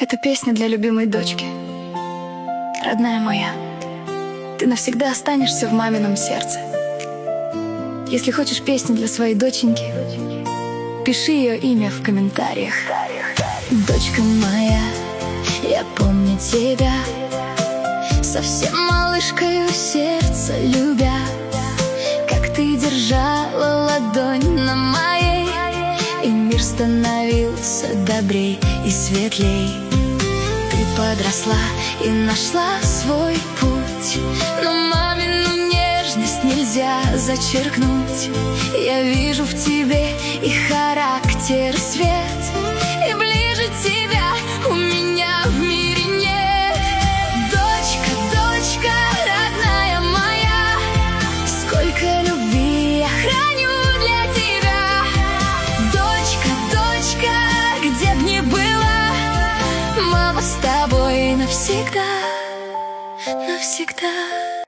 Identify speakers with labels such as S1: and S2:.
S1: Это песня для любимой дочки. Родная моя, ты навсегда останешься в мамином сердце. Если хочешь песни для своей доченьки, пиши ее имя в комментариях. Дочка моя, я помню тебя, совсем малышкой у сердца любя, как ты держала ладонь на моей, и мир становился добрей и светлей. Ты подросла и нашла свой путь, но мамину нежность нельзя зачеркнуть. Я вижу в тебе и характер, свет, и ближе тебя у меня в мире нет. Дочка, дочка, родная моя, сколько любви я храню для тебя. Дочка, дочка, где б ни была, мама с тобой навсегда, навсегда.